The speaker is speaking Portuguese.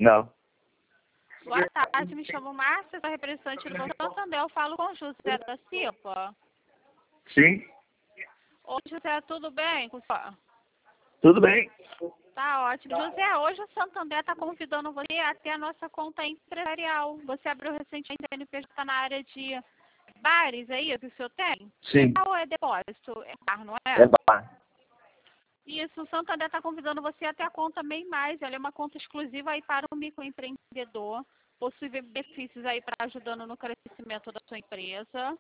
Não. Boa tarde, me chamo Márcia, sou representante do Banco Santander. Eu falo com o José da Silva. Sim? Oi, José, tudo bem com o senhor? Tudo bem. Tá ótimo. José, hoje o Santander está convidando você a ter a nossa conta empresarial. Você abriu recentemente a NPJ na área de bares, é isso que o senhor tem? Sim. Ou é depósito? É bar, não é? É bar. Isso, o Santander está convidando você a ter a conta MEI+. Ela é uma conta exclusiva aí para o microempreendedor. Possui benefícios aí para ajudando no crescimento da sua empresa.